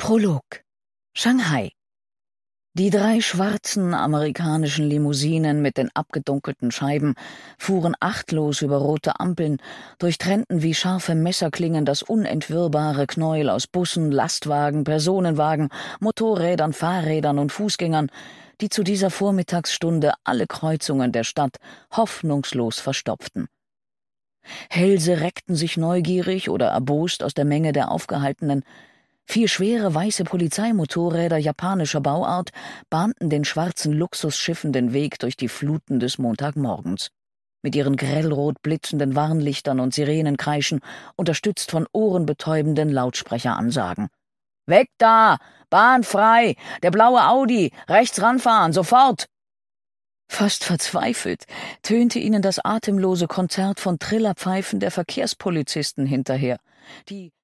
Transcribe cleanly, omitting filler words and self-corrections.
Prolog. Shanghai. Die 3 schwarzen amerikanischen Limousinen mit den abgedunkelten Scheiben fuhren achtlos über rote Ampeln, durchtrennten wie scharfe Messerklingen das unentwirrbare Knäuel aus Bussen, Lastwagen, Personenwagen, Motorrädern, Fahrrädern und Fußgängern, die zu dieser Vormittagsstunde alle Kreuzungen der Stadt hoffnungslos verstopften. Hälse reckten sich neugierig oder erbost aus der Menge der Aufgehaltenen. 4 schwere weiße Polizeimotorräder japanischer Bauart bahnten den schwarzen Luxusschiffen den Weg durch die Fluten des Montagmorgens. Mit ihren grellrot blitzenden Warnlichtern und Sirenenkreischen, unterstützt von ohrenbetäubenden Lautsprecheransagen. »Weg da! Bahn frei! Der blaue Audi! Rechts ranfahren! Sofort!« Fast verzweifelt tönte ihnen das atemlose Konzert von Trillerpfeifen der Verkehrspolizisten hinterher, die